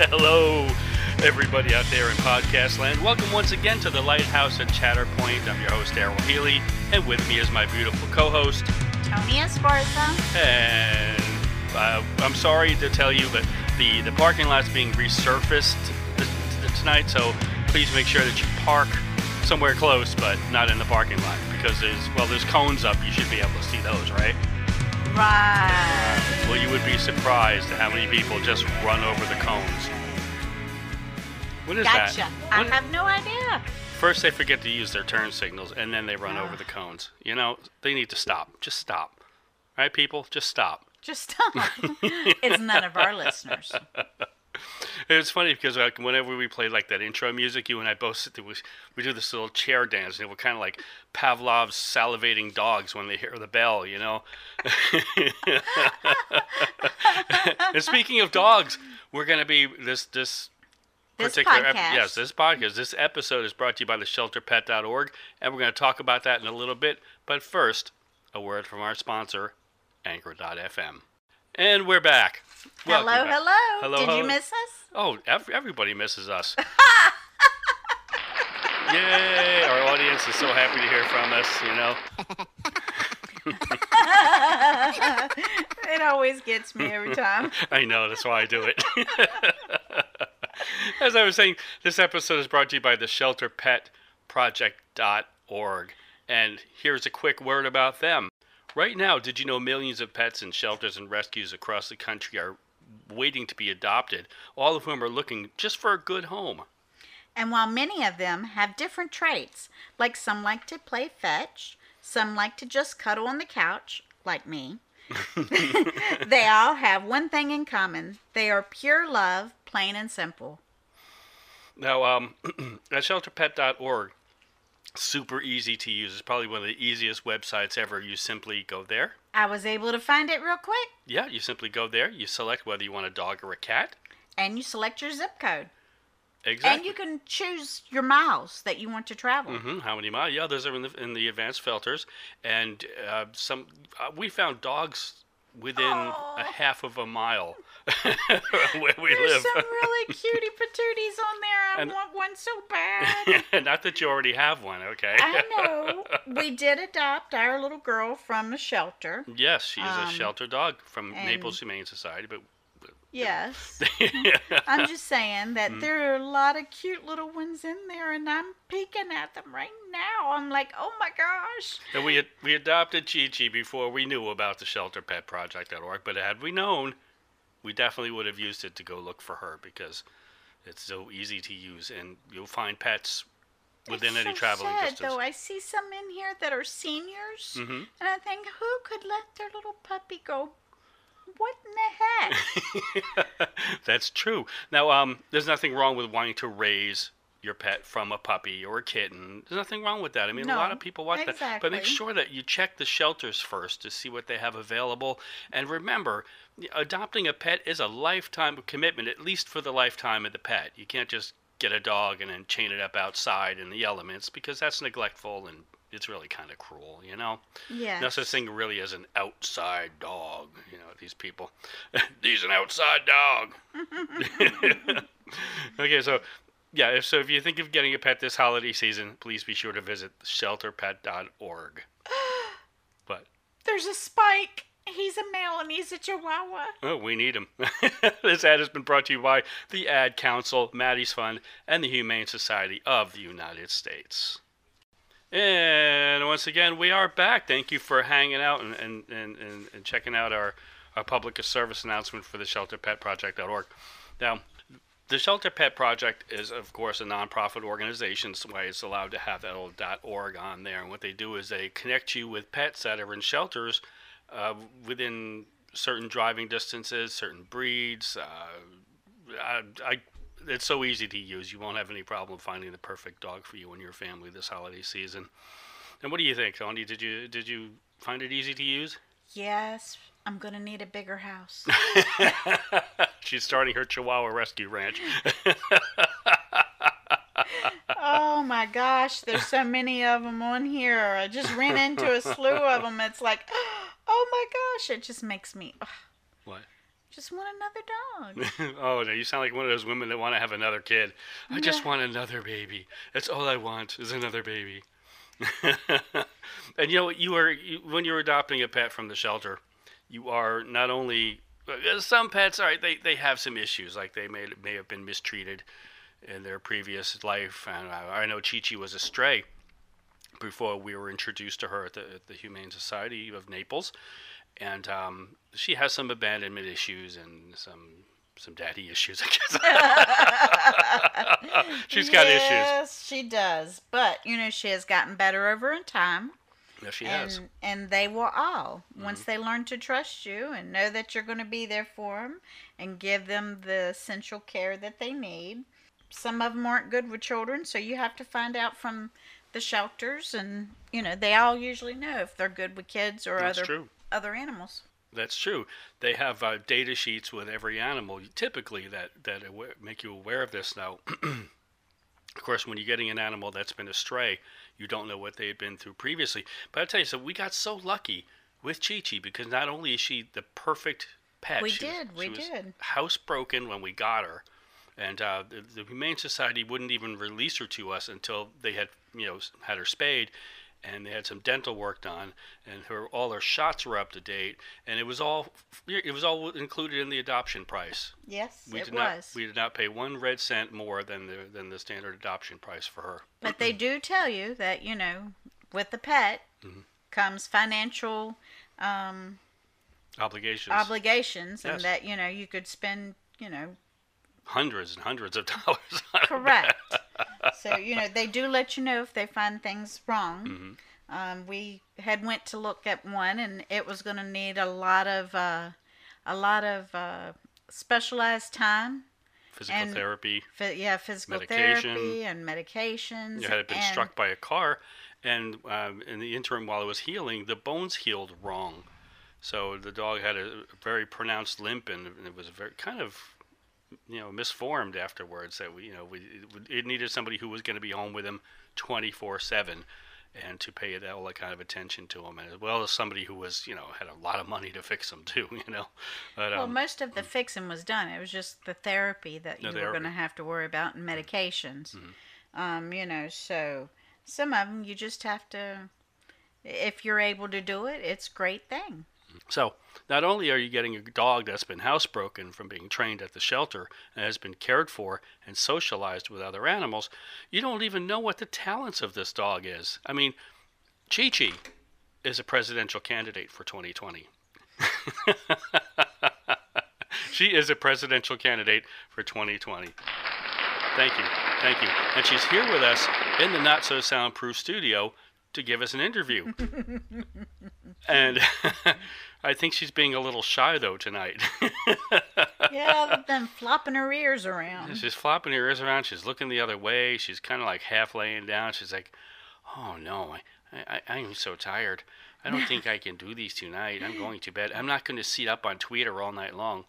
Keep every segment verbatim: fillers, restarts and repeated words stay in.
Hello, everybody out there in podcast land. Welcome once again to the Lighthouse at Chatterpoint. I'm your host, Errol Healy, and with me is my beautiful co-host, Tony Esparza. And uh, I'm sorry to tell you, but the, the parking lot's being resurfaced th- th- tonight, so please make sure that you park somewhere close, but not in the parking lot, because there's, well, there's cones up. You should be able to see those, right? Right. Well, you would be surprised at how many people just run over the cones. What is gotcha. that? I What- have no idea. First, they forget to use their turn signals, and then they run Ugh. over the cones. You know, they need to stop. Just stop. Right, people? Just stop. Just stop. It's none of our listeners. It's funny because like whenever we play like that intro music, you and I both sit there, we, we do this little chair dance, and we're kind of like Pavlov's salivating dogs when they hear the bell, you know. And speaking of dogs, we're going to be this this This particular ep- podcast. yes, this podcast, this episode is brought to you by the shelter pet dot org, and we're going to talk about that in a little bit. But first, a word from our sponsor, Anchor dot f m. And we're back. Welcome Hello, back. hello. Hello, Did hello. you miss us? Oh, ev- everybody misses us. Yay! Our audience is so happy to hear from us, you know. It always gets me every time. I know, that's why I do it. As I was saying, this episode is brought to you by the shelter pet project dot org. And here's a quick word about them. Right now, did you know millions of pets in shelters and rescues across the country are waiting to be adopted, all of whom are looking just for a good home? And while many of them have different traits, like some like to play fetch, some like to just cuddle on the couch, like me, they all have one thing in common. They are pure love, plain and simple. Now, um, at shelter pet dot org, super easy to use. It's probably one of the easiest websites ever. You simply go there. I was able to find it real quick. Yeah, you simply go there. You select whether you want a dog or a cat. And you select your zip code. Exactly. And you can choose your miles that you want to travel. Mm-hmm. How many miles? Yeah, those are in the in the advanced filters, and uh, some uh, we found dogs within Aw. a half of a mile where we There's live. some really cutie patooties on there. I And- want one so bad. Not that you already have one, okay? I know. We did adopt our little girl from a shelter. Yes, she's a Um, shelter dog from and- Naples Humane Society, but. Yes. I'm just saying that there are a lot of cute little ones in there, and I'm peeking at them right now. I'm like, oh my gosh. And we had, we adopted Chi-Chi before we knew about the shelter pet project dot org, but had we known, we definitely would have used it to go look for her because it's so easy to use, and you'll find pets within It's any so traveling sad, distance. though. I see some in here that are seniors, Mhm. and I think, who could let their little puppy go? What in the heck? That's true. Now, um, there's nothing wrong with wanting to raise your pet from a puppy or a kitten. There's nothing wrong with that. I mean, a No, lot of people want that. But make exactly. sure that you check the shelters first to see what they have available. And remember, adopting a pet is a lifetime commitment, at least for the lifetime of the pet. You can't just get a dog and then chain it up outside in the elements because that's neglectful and it's really kind of cruel, you know? Yes. No such thing really as an outside dog. You know, these people. He's an outside dog. Okay, so, yeah, if so if you think of getting a pet this holiday season, please be sure to visit shelter pet dot org. But, There's a Spike. He's a male and he's a Chihuahua. oh, we need him. This ad has been brought to you by the Ad Council, Maddie's Fund, and the Humane Society of the United States. And once again, we are back. Thank you for hanging out and, and, and, and, and checking out our, our public service announcement for the shelter pet project dot org. Now, the Shelter Pet Project is, of course, a nonprofit organization, so why it's allowed to have that old .org on there. And what they do is they connect you with pets that are in shelters uh, within certain driving distances, certain breeds. Uh, I, I It's so easy to use. You won't have any problem finding the perfect dog for you and your family this holiday season. And what do you think, Tony? Did you did you find it easy to use? Yes, I'm going to need a bigger house. She's starting her Chihuahua rescue ranch. Oh my gosh, there's so many of them on here. I just ran into a slew of them. It's like, oh my gosh, it just makes me ugh, What? Just want another dog. Oh, no, you sound like one of those women that want to have another kid. I just want another baby. That's all I want is another baby. And you know, you are you, when you're adopting a pet from the shelter, you are not only uh, some pets. All right, they, they have some issues, like they may may have been mistreated in their previous life. And I, I know Chi Chi was a stray before we were introduced to her at the, at the Humane Society of Naples, and um, she has some abandonment issues and some some daddy issues, I guess. She's got yes, issues. Yes, she does. But, you know, she has gotten better over in time. Yes, she and, has. And they will all. Mm-hmm. Once they learn to trust you and know that you're going to be there for them and give them the essential care that they need. Some of them aren't good with children, so you have to find out from the shelters. And, you know, they all usually know if they're good with kids or That's other true. other animals. That's true. They have uh, data sheets with every animal, typically, that, that awa- make you aware of this now. Of course, when you're getting an animal that's been a stray, you don't know what they had been through previously. But I tell you, so we got so lucky with Chi Chi, because not only is she the perfect pet. We she did, was, we she was did. housebroken when we got her. And uh, the, the Humane Society wouldn't even release her to us until they had, you know, had her spayed. And they had some dental work done, and her all her shots were up to date, and it was all it was all included in the adoption price. Yes, we it did was. Not, we did not pay one red cent more than the than the standard adoption price for her. But they do tell you that, you know, with the pet mm-hmm. comes financial um, obligations. Obligations, yes. And that, you know, you could spend, you know, hundreds and hundreds of dollars on correct. So, you know, they do let you know if they find things wrong. Mm-hmm. Um, we had went to look at one, and it was going to need a lot of uh, a lot of uh, specialized time. Physical and, therapy. F- yeah, physical medication. therapy and medications. You had been and, struck by a car, and um, in the interim while it was healing, the bones healed wrong. So the dog had a very pronounced limp, and it was very kind of, you know, misformed afterwards. That we, you know, we it needed somebody who was going to be home with him twenty-four seven, and to pay that all that kind of attention to him, and as well as somebody who was, you know, had a lot of money to fix him too, you know. But, well, um, most of the fixing was done. It was just the therapy that you the were therapy. going to have to worry about, and medications. Mm-hmm. Um, you know, so some of them you just have to, if you're able to do it, it's a great thing. So, not only are you getting a dog that's been housebroken from being trained at the shelter and has been cared for and socialized with other animals, you don't even know what the talents of this dog is. I mean, Chi Chi is a presidential candidate for twenty twenty. She is a presidential candidate for twenty twenty. Thank you. Thank you. And she's here with us in the Not So Soundproof studio to give us an interview. And I think she's being a little shy, though, tonight. Yeah, then flopping her ears around. She's flopping her ears around. She's looking the other way. She's kind of like half laying down. She's like, oh, no, I, I, I'm so tired. I don't think I can do these tonight. I'm going to bed. I'm not going to sit up on Twitter all night long.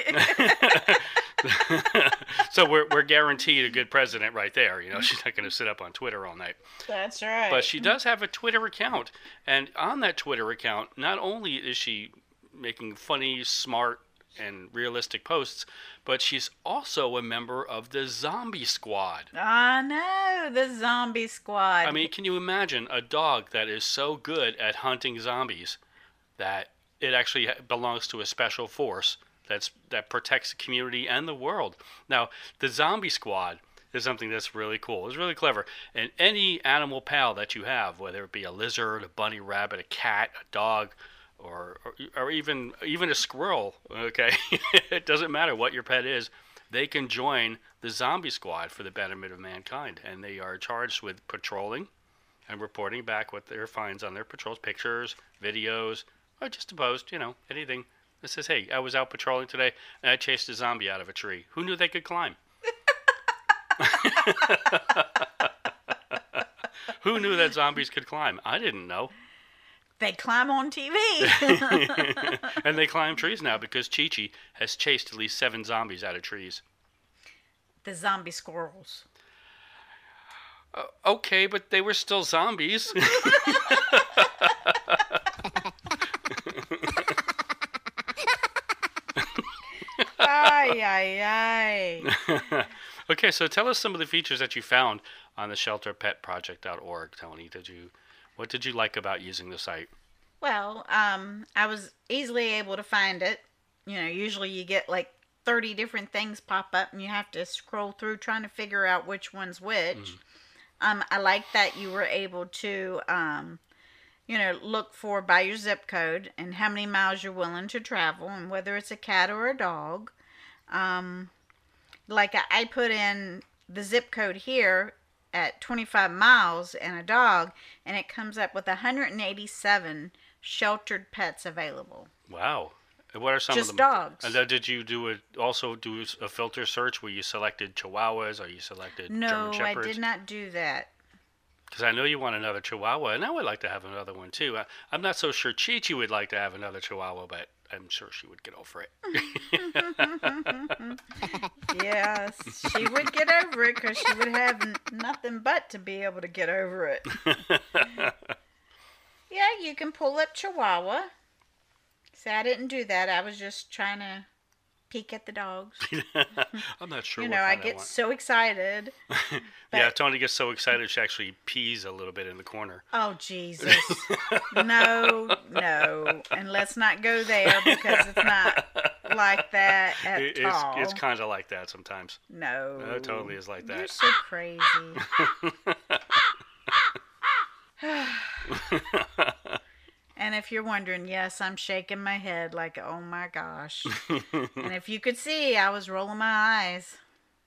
So we're we're guaranteed a good president right there. You know, she's not going to sit up on Twitter all night. That's right. But she does have a Twitter account, and on that Twitter account, not only is she making funny, smart, and realistic posts, but she's also a member of the Zombie Squad. I know, the Zombie Squad. I mean, can you imagine a dog that is so good at hunting zombies that it actually belongs to a special force that's that protects the community and the world? Now, the Zombie Squad is something that's really cool. It's really clever. And any animal pal that you have, whether it be a lizard, a bunny rabbit, a cat, a dog, or or, or even even a squirrel, okay? It doesn't matter what your pet is. They can join the Zombie Squad for the betterment of mankind. And they are charged with patrolling and reporting back what their finds on their patrols, pictures, videos, or just a post, you know, anything that says, hey, I was out patrolling today and I chased a zombie out of a tree. Who knew they could climb? Who knew that zombies could climb? I didn't know. They climb on T V. And they climb trees now because Chi Chi has chased at least seven zombies out of trees. The zombie squirrels. Uh, okay, but they were still zombies. Ay, ay, ay. Okay, so tell us some of the features that you found on the shelter pet project dot org, Tony. Did you, what did you like about using the site? Well, um, I was easily able to find it. You know, usually you get like thirty different things pop up and you have to scroll through trying to figure out which one's which. Mm. Um, I like that you were able to, um, you know, look for by your zip code and how many miles you're willing to travel and whether it's a cat or a dog. Um, like I, I put in the zip code here at twenty-five miles and a dog, and it comes up with one hundred eighty-seven sheltered pets available. Wow. What are some Just of them? dogs. And then did you do a, also do a filter search where you selected Chihuahuas or you selected no, German Shepherds? No, I did not do that. Because I know you want another Chihuahua, and I would like to have another one too. I, I'm not so sure Chi-Chi would like to have another Chihuahua, but I'm sure she would get over it. Yes, she would get over it because she would have n- nothing but to be able to get over it. Yeah, you can pull up Chihuahua. See, I didn't do that. I was just trying to peek at the dogs. I'm not sure. You what know, I kind get I want. so excited. Yeah, Tony gets so excited she actually pees a little bit in the corner. Oh, Jesus. No, no. And let's not go there because it's not like that at it, all. It's, it's kind of like that sometimes. No. No, it totally is like that. You're so crazy. And if you're wondering, yes, I'm shaking my head like, oh my gosh. And if you could see, I was rolling my eyes.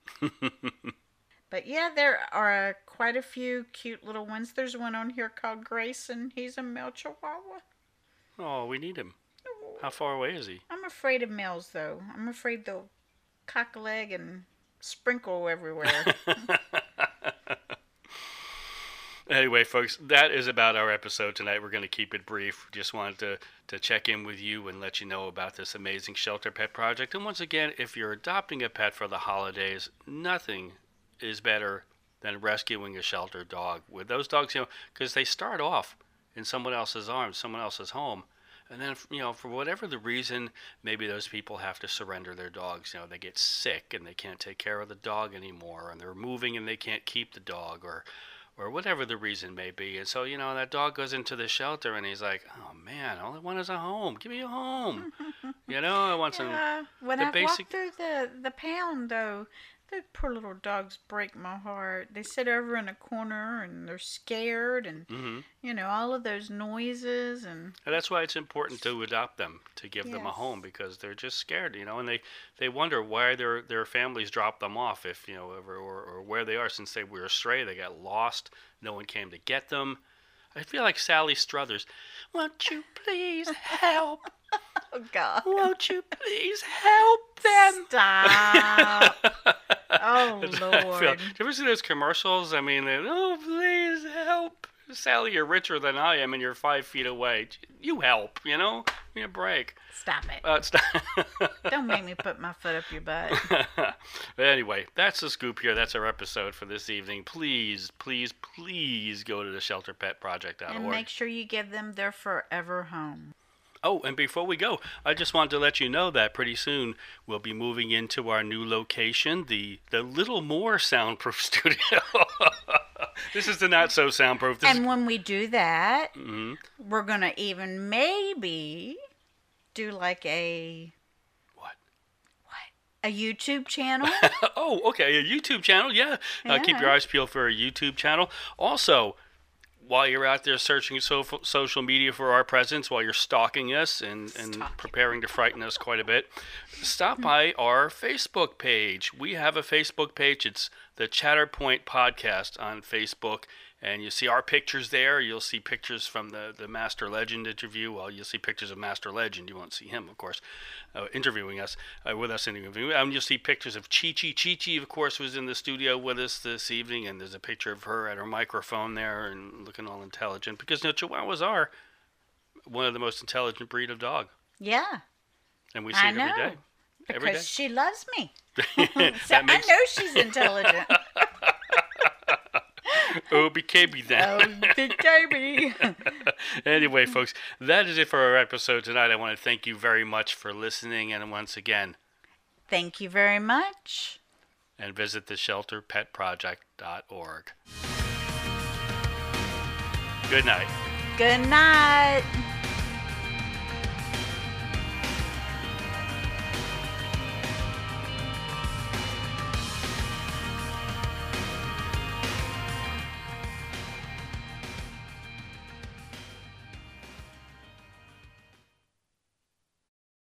But yeah, there are quite a few cute little ones. There's one on here called Grayson. He's a male Chihuahua. Oh, we need him. How far away is he? I'm afraid of males, though. I'm afraid they'll cock a leg and sprinkle everywhere. Anyway, folks, that is about our episode tonight. We're going to keep it brief. Just wanted to, to check in with you and let you know about this amazing shelter pet project. And once again, if you're adopting a pet for the holidays, nothing is better than rescuing a shelter dog. With those dogs, you know, because they start off in someone else's arms, someone else's home. And then, you know, for whatever the reason, maybe those people have to surrender their dogs. You know, they get sick and they can't take care of the dog anymore, and they're moving and they can't keep the dog, or or whatever the reason may be. And so, you know, that dog goes into the shelter and he's like, oh man, all I want is a home. Give me a home. You know, I want some yeah, when the I basic... walk through the, the pound, though, the poor little dogs break my heart. They sit over in a corner and they're scared and, mm-hmm. you know, all of those noises. And, and that's why it's important to adopt them, to give yes. them a home, because they're just scared, you know, and they, they wonder why their their families drop them off, if, you know, or, or, or where they are since they were astray. They got lost. No one came to get them. I feel like Sally Struthers. Won't you please help? Oh, God. Won't you please help them? Stop. Oh, Lord. Feel, do you ever see those commercials? I mean, they, oh, please help. Sally, you're richer than I am and you're five feet away. You help, you know? Give me a break. Stop it. Uh, stop. Don't make me put my foot up your butt. But anyway, that's the scoop here. That's our episode for this evening. Please, please, please go to the shelter pet project dot org. And make sure you give them their forever home. Oh, and before we go, I just wanted to let you know that pretty soon we'll be moving into our new location, the the Little More Soundproof Studio. This is the not so soundproof. This and is... when we do that, mm-hmm. we're going to even maybe do like a... What? What? A YouTube channel. Oh, okay, a YouTube channel, yeah. yeah. Uh, keep your eyes peeled for a YouTube channel. Also, while you're out there searching so- social media for our presence, while you're stalking us and, and preparing to frighten us quite a bit, stop by our Facebook page. We have a Facebook page. It's the Chatterpoint Podcast on Facebook, and you see our pictures there. You'll see pictures from the, the Master Legend interview. Well, you'll see pictures of Master Legend. You won't see him, of course, uh, interviewing us, uh, with us interviewing. And you'll see pictures of Chi-Chi. Chi-Chi, of course, was in the studio with us this evening, and there's a picture of her at her microphone there and looking all intelligent, because, you know, Chihuahuas are one of the most intelligent breed of dog. Yeah. And we see I it know. every day. Because Every day. she loves me. So That makes... I know she's intelligent. Oh, B K B then. Oh, B K B. Anyway, folks, that is it for our episode tonight. I want to thank you very much for listening. And once again, Thank you very much. And visit the shelter pet project dot org. Good night. Good night.